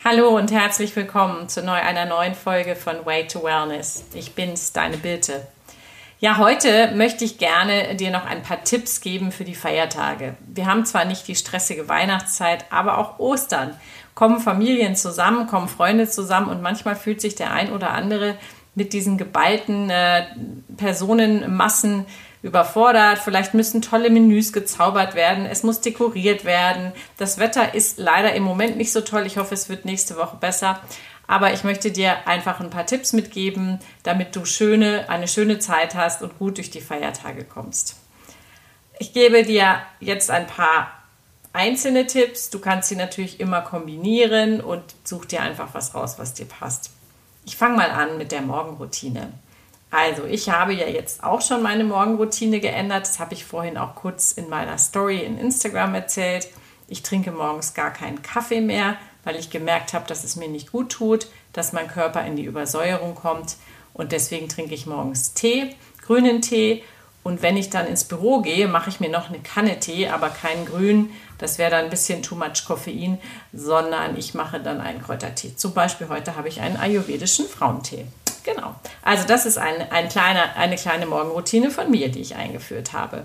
Hallo und herzlich willkommen zu einer neuen Folge von Way to Wellness. Ich bin's, deine Birte. Ja, heute möchte ich gerne dir noch ein paar Tipps geben für die Feiertage. Wir haben zwar nicht die stressige Weihnachtszeit, aber auch Ostern. Kommen Familien zusammen, kommen Freunde zusammen und manchmal fühlt sich der ein oder andere mit diesen geballten Personenmassen überfordert. Vielleicht müssen tolle Menüs gezaubert werden. Es muss dekoriert werden. Das Wetter ist leider im Moment nicht so toll. Ich hoffe, es wird nächste Woche besser. Aber ich möchte dir einfach ein paar Tipps mitgeben, damit du eine schöne Zeit hast und gut durch die Feiertage kommst. Ich gebe dir jetzt ein paar einzelne Tipps. Du kannst sie natürlich immer kombinieren und such dir einfach was raus, was dir passt. Ich fange mal an mit der Morgenroutine. Also, ich habe ja jetzt auch schon meine Morgenroutine geändert. Das habe ich vorhin auch kurz in meiner Story in Instagram erzählt. Ich trinke morgens gar keinen Kaffee mehr, weil ich gemerkt habe, dass es mir nicht gut tut, dass mein Körper in die Übersäuerung kommt. Und deswegen trinke ich morgens Tee, grünen Tee. Und wenn ich dann ins Büro gehe, mache ich mir noch eine Kanne Tee, aber keinen grünen. Das wäre dann ein bisschen too much Koffein, sondern ich mache dann einen Kräutertee. Zum Beispiel heute habe ich einen ayurvedischen Frauentee. Genau. Also das ist eine kleine Morgenroutine von mir, die ich eingeführt habe.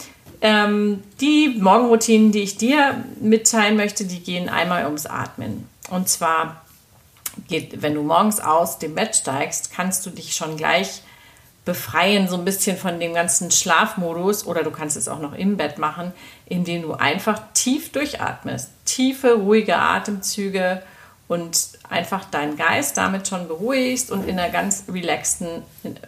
Die Morgenroutinen, die ich dir mitteilen möchte, die gehen einmal ums Atmen. Und zwar, wenn du morgens aus dem Bett steigst, kannst du dich schon gleich befreien, so ein bisschen von dem ganzen Schlafmodus, oder du kannst es auch noch im Bett machen, indem du einfach tief durchatmest. Tiefe, ruhige Atemzüge und einfach deinen Geist damit schon beruhigst und in einer ganz relaxten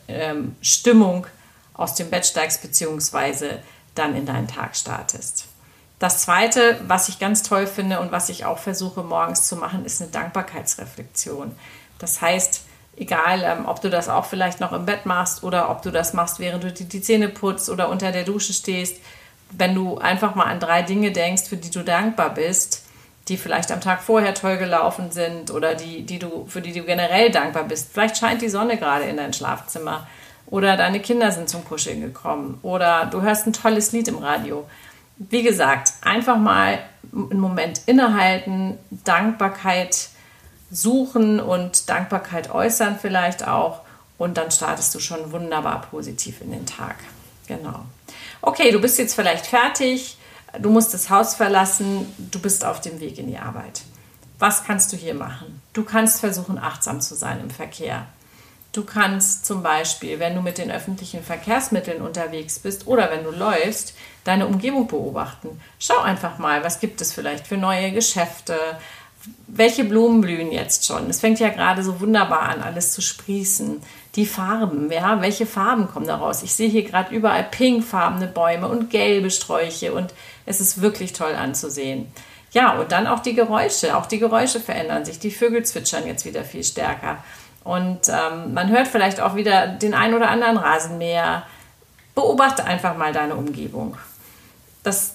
Stimmung aus dem Bett steigst, beziehungsweise dann in deinen Tag startest. Das Zweite, was ich ganz toll finde und was ich auch versuche morgens zu machen, ist eine Dankbarkeitsreflexion. Das heißt, egal, ob du das auch vielleicht noch im Bett machst oder ob du das machst, während du die Zähne putzt oder unter der Dusche stehst, wenn du einfach mal an 3 Dinge denkst, für die du dankbar bist, die vielleicht am Tag vorher toll gelaufen sind oder für die du generell dankbar bist. Vielleicht scheint die Sonne gerade in dein Schlafzimmer oder deine Kinder sind zum Kuscheln gekommen oder du hörst ein tolles Lied im Radio. Wie gesagt, einfach mal einen Moment innehalten, Dankbarkeit suchen und Dankbarkeit äußern vielleicht auch und dann startest du schon wunderbar positiv in den Tag. Genau. Okay, du bist jetzt vielleicht fertig. Du musst das Haus verlassen, du bist auf dem Weg in die Arbeit. Was kannst du hier machen? Du kannst versuchen, achtsam zu sein im Verkehr. Du kannst zum Beispiel, wenn du mit den öffentlichen Verkehrsmitteln unterwegs bist oder wenn du läufst, deine Umgebung beobachten. Schau einfach mal, was gibt es vielleicht für neue Geschäfte, welche Blumen blühen jetzt schon. Es fängt ja gerade so wunderbar an, alles zu sprießen. Die Farben, ja, welche Farben kommen da raus? Ich sehe hier gerade überall pinkfarbene Bäume und gelbe Sträuche und es ist wirklich toll anzusehen. Ja, und dann auch die Geräusche. Auch die Geräusche verändern sich. Die Vögel zwitschern jetzt wieder viel stärker. Und man hört vielleicht auch wieder den ein oder anderen Rasenmäher. Beobachte einfach mal deine Umgebung. Das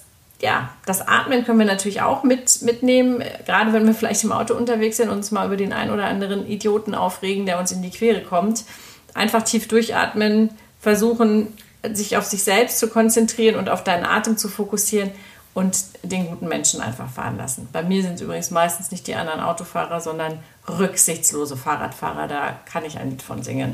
Atmen können wir natürlich auch mitnehmen, gerade wenn wir vielleicht im Auto unterwegs sind und uns mal über den einen oder anderen Idioten aufregen, der uns in die Quere kommt. Einfach tief durchatmen, versuchen, sich auf sich selbst zu konzentrieren und auf deinen Atem zu fokussieren und den guten Menschen einfach fahren lassen. Bei mir sind es übrigens meistens nicht die anderen Autofahrer, sondern rücksichtslose Fahrradfahrer. Da kann ich ein Lied von singen.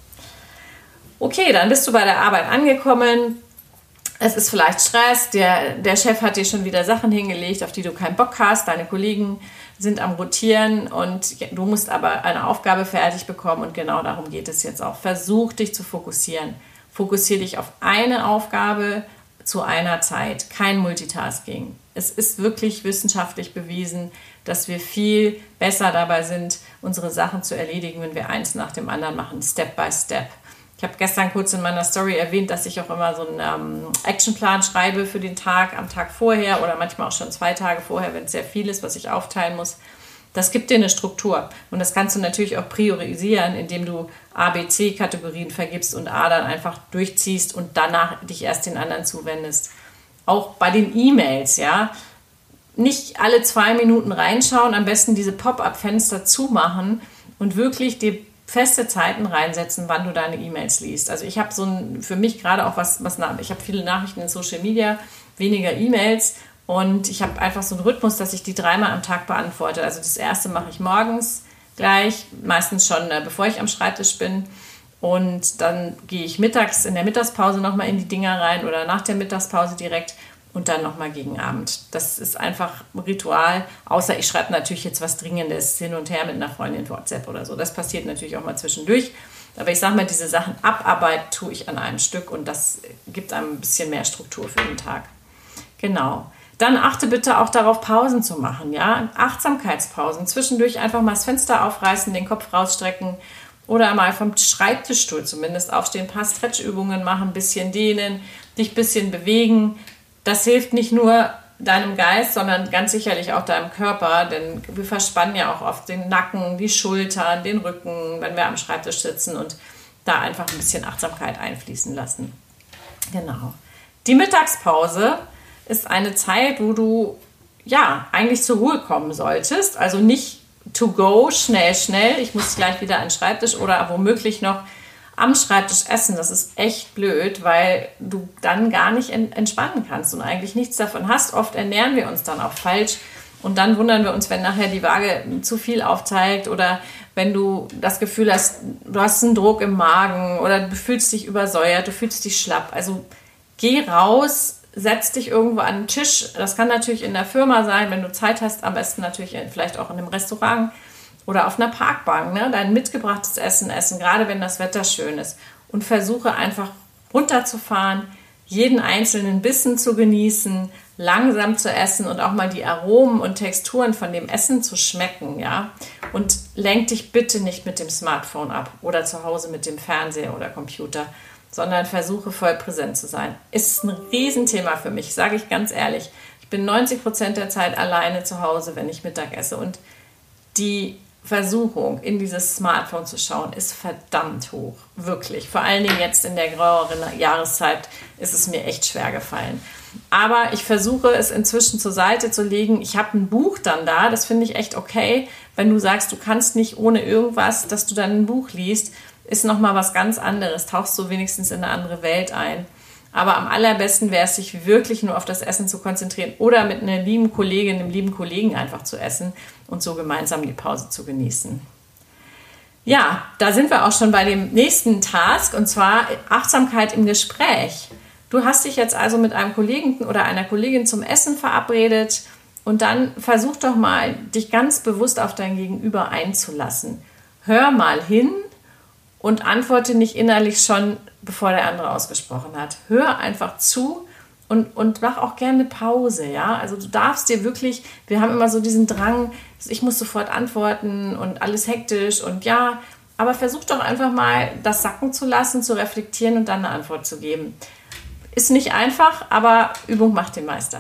Okay, dann bist du bei der Arbeit angekommen. Es ist vielleicht Stress, der Chef hat dir schon wieder Sachen hingelegt, auf die du keinen Bock hast. Deine Kollegen sind am Rotieren und du musst aber eine Aufgabe fertig bekommen und genau darum geht es jetzt auch. Versuch dich zu fokussieren. Fokussiere dich auf eine Aufgabe zu einer Zeit, kein Multitasking. Es ist wirklich wissenschaftlich bewiesen, dass wir viel besser dabei sind, unsere Sachen zu erledigen, wenn wir eins nach dem anderen machen, Step by Step. Ich habe gestern kurz in meiner Story erwähnt, dass ich auch immer so einen Actionplan schreibe für den Tag, am Tag vorher oder manchmal auch schon 2 Tage vorher, wenn es sehr viel ist, was ich aufteilen muss. Das gibt dir eine Struktur und das kannst du natürlich auch priorisieren, indem du A, B, C-Kategorien vergibst und A dann einfach durchziehst und danach dich erst den anderen zuwendest. Auch bei den E-Mails, ja, nicht alle 2 Minuten reinschauen, am besten diese Pop-up-Fenster zumachen und wirklich dir feste Zeiten reinsetzen, wann du deine E-Mails liest. Also ich habe für mich gerade auch ich habe viele Nachrichten in Social Media, weniger E-Mails Und ich habe einfach so einen Rhythmus, dass ich die 3-mal am Tag beantworte. Also das erste mache ich morgens gleich, meistens schon bevor ich am Schreibtisch bin. Und dann gehe ich mittags in der Mittagspause nochmal in die Dinger rein oder nach der Mittagspause direkt und dann nochmal gegen Abend. Das ist einfach ein Ritual, außer ich schreibe natürlich jetzt was Dringendes hin und her mit einer Freundin WhatsApp oder so. Das passiert natürlich auch mal zwischendurch. Aber ich sage mal, diese Sachen abarbeiten tue ich an einem Stück und das gibt einem ein bisschen mehr Struktur für den Tag. Genau. Dann achte bitte auch darauf, Pausen zu machen. Ja? Achtsamkeitspausen. Zwischendurch einfach mal das Fenster aufreißen, den Kopf rausstrecken oder mal vom Schreibtischstuhl zumindest aufstehen, ein paar Stretchübungen machen, ein bisschen dehnen, dich ein bisschen bewegen. Das hilft nicht nur deinem Geist, sondern ganz sicherlich auch deinem Körper, denn wir verspannen ja auch oft den Nacken, die Schultern, den Rücken, wenn wir am Schreibtisch sitzen und da einfach ein bisschen Achtsamkeit einfließen lassen. Genau. Die Mittagspause ist eine Zeit, wo du ja eigentlich zur Ruhe kommen solltest, also nicht to go, schnell, ich muss gleich wieder an den Schreibtisch oder womöglich noch am Schreibtisch essen. Das ist echt blöd, weil du dann gar nicht entspannen kannst und eigentlich nichts davon hast. Oft ernähren wir uns dann auch falsch und dann wundern wir uns, wenn nachher die Waage zu viel aufzeigt oder wenn du das Gefühl hast, du hast einen Druck im Magen oder du fühlst dich übersäuert, du fühlst dich schlapp. Also geh raus, setz dich irgendwo an den Tisch. Das kann natürlich in der Firma sein, wenn du Zeit hast, am besten natürlich vielleicht auch in einem Restaurant oder auf einer Parkbank, ne? Dein mitgebrachtes Essen essen, gerade wenn das Wetter schön ist. Und versuche einfach runterzufahren, jeden einzelnen Bissen zu genießen, langsam zu essen und auch mal die Aromen und Texturen von dem Essen zu schmecken. Ja? Und lenk dich bitte nicht mit dem Smartphone ab oder zu Hause mit dem Fernseher oder Computer, sondern versuche voll präsent zu sein. Ist ein Riesenthema für mich, sage ich ganz ehrlich. Ich bin 90% der Zeit alleine zu Hause, wenn ich Mittag esse. Und die Versuchung, in dieses Smartphone zu schauen, ist verdammt hoch. Wirklich. Vor allen Dingen jetzt in der graueren Jahreszeit ist es mir echt schwer gefallen. Aber ich versuche es inzwischen zur Seite zu legen. Ich habe ein Buch dann da, das finde ich echt okay. Wenn du sagst, du kannst nicht ohne irgendwas, dass du dann ein Buch liest, ist nochmal was ganz anderes. Tauchst du wenigstens in eine andere Welt ein. Aber am allerbesten wäre es, sich wirklich nur auf das Essen zu konzentrieren oder mit einer lieben Kollegin, einem lieben Kollegen einfach zu essen und so gemeinsam die Pause zu genießen. Ja, da sind wir auch schon bei dem nächsten Task und zwar Achtsamkeit im Gespräch. Du hast dich jetzt also mit einem Kollegen oder einer Kollegin zum Essen verabredet und dann versuch doch mal, dich ganz bewusst auf dein Gegenüber einzulassen. Hör mal hin und antworte nicht innerlich schon, bevor der andere ausgesprochen hat. Hör einfach zu und mach auch gerne eine Pause. Ja? Also du darfst dir wirklich, wir haben immer so diesen Drang, ich muss sofort antworten und alles hektisch und ja, aber versuch doch einfach mal, das sacken zu lassen, zu reflektieren und dann eine Antwort zu geben. Ist nicht einfach, aber Übung macht den Meister.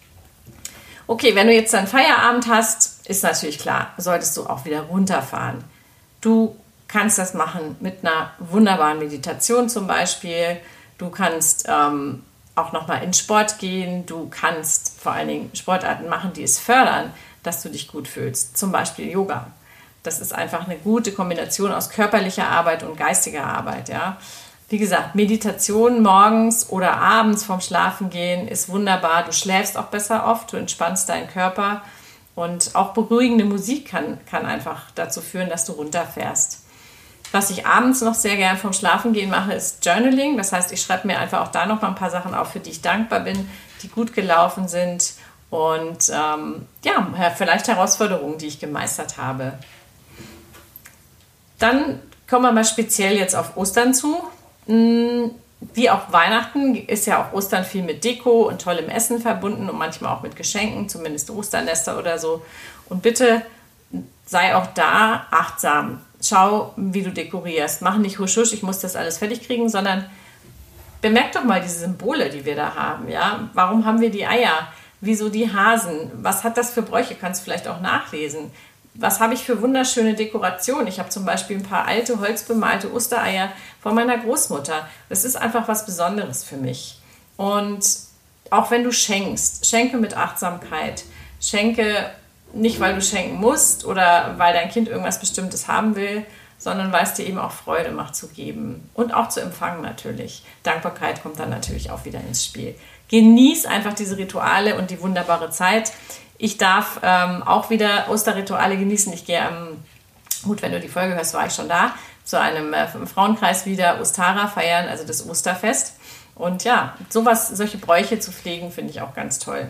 Okay, wenn du jetzt dann Feierabend hast, ist natürlich klar, solltest du auch wieder runterfahren. Du kannst das machen mit einer wunderbaren Meditation zum Beispiel. Du kannst auch nochmal in Sport gehen. Du kannst vor allen Dingen Sportarten machen, die es fördern, dass du dich gut fühlst. Zum Beispiel Yoga. Das ist einfach eine gute Kombination aus körperlicher Arbeit und geistiger Arbeit. Ja? Wie gesagt, Meditation morgens oder abends vorm Schlafengehen ist wunderbar. Du schläfst auch besser oft, du entspannst deinen Körper. Und auch beruhigende Musik kann einfach dazu führen, dass du runterfährst. Was ich abends noch sehr gern vom Schlafengehen mache, ist Journaling. Das heißt, ich schreibe mir einfach auch da noch mal ein paar Sachen auf, für die ich dankbar bin, die gut gelaufen sind und vielleicht Herausforderungen, die ich gemeistert habe. Dann kommen wir mal speziell jetzt auf Ostern zu. Wie auch Weihnachten ist ja auch Ostern viel mit Deko und tollem Essen verbunden und manchmal auch mit Geschenken, zumindest Osternester oder so. Und bitte sei auch da achtsam. Schau, wie du dekorierst. Mach nicht husch, husch, ich muss das alles fertig kriegen, sondern bemerk doch mal diese Symbole, die wir da haben. Ja? Warum haben wir die Eier? Wieso die Hasen? Was hat das für Bräuche? Kannst du vielleicht auch nachlesen. Was habe ich für wunderschöne Dekorationen? Ich habe zum Beispiel ein paar alte, holzbemalte Ostereier von meiner Großmutter. Das ist einfach was Besonderes für mich. Und auch wenn du schenkst, schenke mit Achtsamkeit. Schenke nicht, weil du schenken musst oder weil dein Kind irgendwas Bestimmtes haben will, sondern weil es dir eben auch Freude macht zu geben und auch zu empfangen natürlich. Dankbarkeit kommt dann natürlich auch wieder ins Spiel. genieß einfach diese Rituale und die wunderbare Zeit. Ich darf auch wieder Osterrituale genießen. Ich gehe gut, wenn du die Folge hörst, war ich schon da, zu einem Frauenkreis wieder Ostara feiern, also das Osterfest. Und ja, solche Bräuche zu pflegen, finde ich auch ganz toll.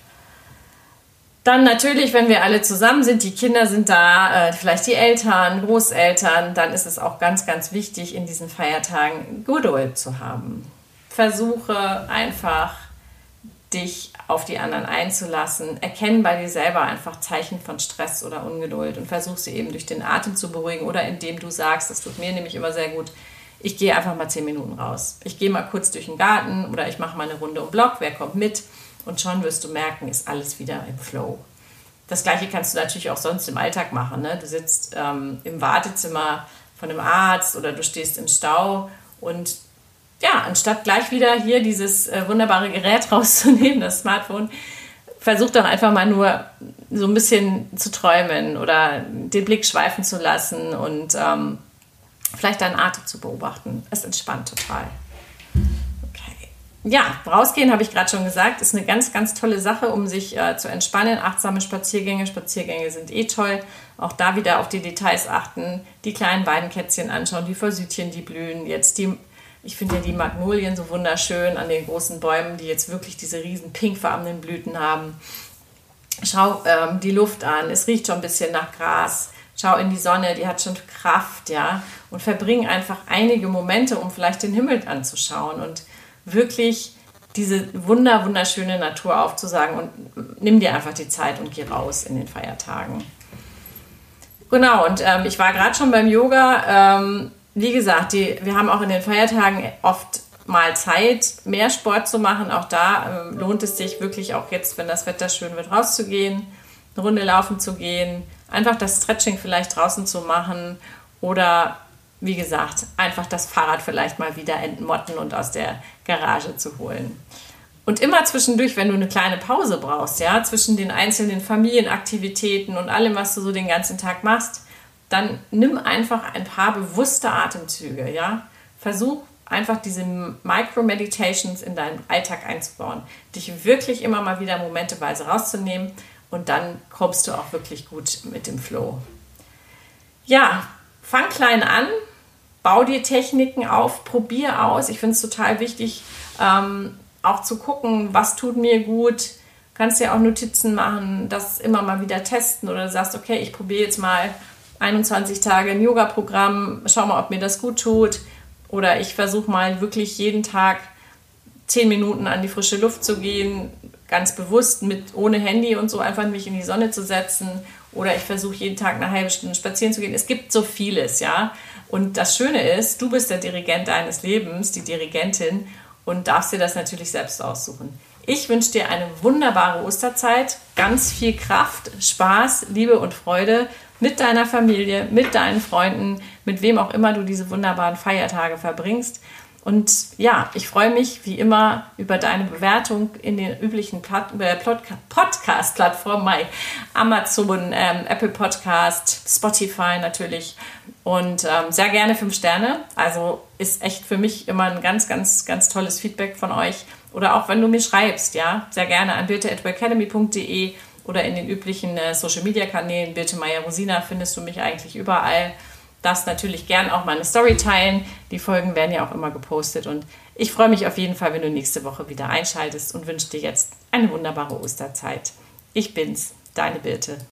Dann natürlich, wenn wir alle zusammen sind, die Kinder sind da, vielleicht die Eltern, Großeltern, dann ist es auch ganz, ganz wichtig, in diesen Feiertagen Geduld zu haben. Versuche einfach, dich auf die anderen einzulassen. Erkenne bei dir selber einfach Zeichen von Stress oder Ungeduld und versuch sie eben durch den Atem zu beruhigen oder indem du sagst, das tut mir nämlich immer sehr gut, ich gehe einfach mal 10 Minuten raus. Ich gehe mal kurz durch den Garten oder ich mache mal eine Runde um den Block, wer kommt mit? Und schon wirst du merken, ist alles wieder im Flow. Das Gleiche kannst du natürlich auch sonst im Alltag machen. Ne? Du sitzt im Wartezimmer von einem Arzt oder du stehst im Stau und ja, anstatt gleich wieder hier dieses wunderbare Gerät rauszunehmen, das Smartphone, versuch doch einfach mal nur so ein bisschen zu träumen oder den Blick schweifen zu lassen und vielleicht deinen Atem zu beobachten. Es entspannt total. Okay. Ja, rausgehen, habe ich gerade schon gesagt, ist eine ganz, ganz tolle Sache, um sich zu entspannen. Achtsame Spaziergänge sind toll. Auch da wieder auf die Details achten, die kleinen Weidenkätzchen anschauen, die Forsythien, die blühen, ich finde ja die Magnolien so wunderschön an den großen Bäumen, die jetzt wirklich diese riesen pinkfarbenen Blüten haben. Schau die Luft an, es riecht schon ein bisschen nach Gras. Schau in die Sonne, die hat schon Kraft, ja. Und verbring einfach einige Momente, um vielleicht den Himmel anzuschauen und wirklich diese wunderschöne Natur aufzusagen und nimm dir einfach die Zeit und geh raus in den Feiertagen. Genau, und ich war gerade schon beim Yoga. Wie gesagt, wir haben auch in den Feiertagen oft mal Zeit, mehr Sport zu machen. Auch da lohnt es sich wirklich auch jetzt, wenn das Wetter schön wird, rauszugehen, eine Runde laufen zu gehen, einfach das Stretching vielleicht draußen zu machen oder, wie gesagt, einfach das Fahrrad vielleicht mal wieder entmotten und aus der Garage zu holen. Und immer zwischendurch, wenn du eine kleine Pause brauchst, ja, zwischen den einzelnen Familienaktivitäten und allem, was du so den ganzen Tag machst, dann nimm einfach ein paar bewusste Atemzüge, ja. Versuch einfach diese Micro-Meditations in deinen Alltag einzubauen, dich wirklich immer mal wieder momenteweise rauszunehmen und dann kommst du auch wirklich gut mit dem Flow. Ja, fang klein an, bau dir Techniken auf, probier aus. Ich finde es total wichtig, auch zu gucken, was tut mir gut. Kannst dir auch Notizen machen, das immer mal wieder testen oder du sagst, okay, ich probiere jetzt mal 21 Tage ein Yoga-Programm, schau mal, ob mir das gut tut. Oder ich versuche mal wirklich jeden Tag 10 Minuten an die frische Luft zu gehen, ganz bewusst, ohne Handy und so einfach mich in die Sonne zu setzen. Oder ich versuche jeden Tag eine halbe Stunde spazieren zu gehen. Es gibt so vieles, ja. Und das Schöne ist, du bist der Dirigent deines Lebens, die Dirigentin und darfst dir das natürlich selbst aussuchen. Ich wünsche dir eine wunderbare Osterzeit, ganz viel Kraft, Spaß, Liebe und Freude mit deiner Familie, mit deinen Freunden, mit wem auch immer du diese wunderbaren Feiertage verbringst. Und ja, ich freue mich wie immer über deine Bewertung in den üblichen Podcast-Plattformen, Amazon, Apple Podcast, Spotify natürlich und sehr gerne 5 Sterne. Also ist echt für mich immer ein ganz, ganz, ganz tolles Feedback von euch. Oder auch wenn du mir schreibst, ja, sehr gerne an birte@academy.de oder in den üblichen Social-Media-Kanälen. Birte Meyer-Rosina findest du mich eigentlich überall. Darfst natürlich gern auch meine Story teilen. Die Folgen werden ja auch immer gepostet. Und ich freue mich auf jeden Fall, wenn du nächste Woche wieder einschaltest und wünsche dir jetzt eine wunderbare Osterzeit. Ich bin's, deine Birte.